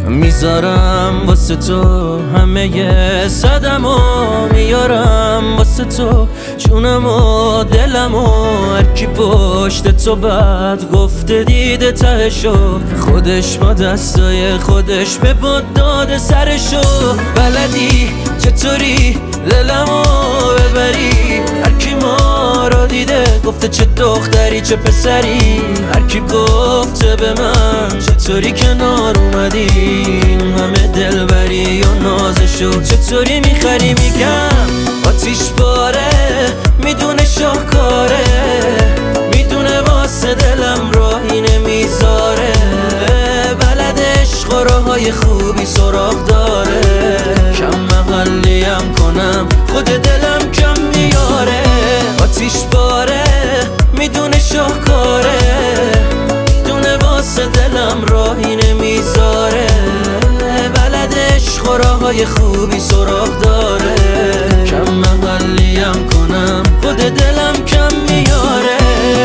میذارم واسه تو همه صدمو میارم واسه تو جونم و دلم و هرکی پشت تو بد گفته دیده تهشو خودش با دستای خودش به باد داده سرشو بلدی چطوری دلمو ببری هرکی ما رو دیده گفته چه دختری چه پسری هرکی گفته به من چطوری کنار اومدی همه دلبری و نازشو چطوری میخری میگم آتیش باره میدونه شاهکاره میدونه واسه دلم راهی نمیذاره بلد عشق و راههای خوبی سراغ داره کم محلیم کنم خود دلم کم میاره آتیش باره میدونه شاهکاره میدونه واسه دلم راهی نمیذاره بلد عشق و راههای خوبی سراغ داره کم محلیم کنم خود دلم کم میاره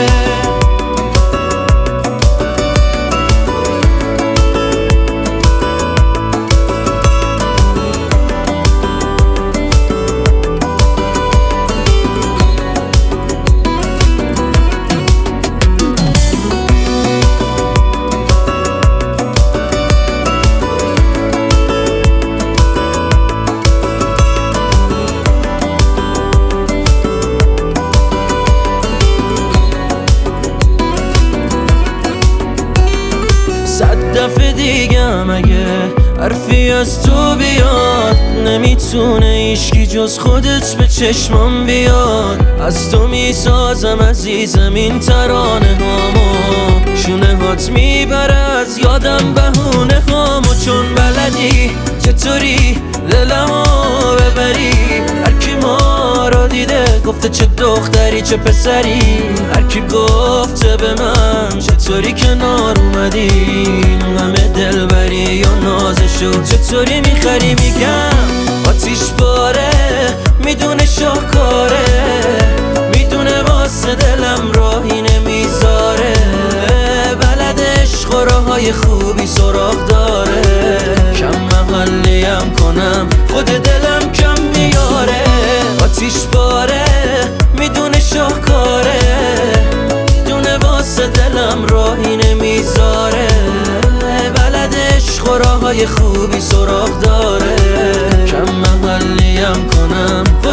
دفعه دیگه مگه حرفی از تو بیاد نمیتونه ایشکی جز خودت به چشمم بیاد از تو میسازم عزیزم این ترانه هامو شونه هات میبره از یادم بهونه هامو چون بلدی چطوری دلمو ببری هرکی ما رو دیده گفته چه دختری چه پسری هرکی گفته به من چطوری کنار اومدی همه دلبری و نازشو چطوری میخری میگم آتیش باره میدونه شاهکاره میدونه واسه دلم راهی نمیذاره بلد عشق و راههای خوبی سراغ داره کم محلیم کنم خود دلم کم میاره آتیش باره میدونه شاهکاره میدونه واسه دلم راهی نمیذاره بلد عشق و راههای خوبی سراغ داره کم محلیم کنم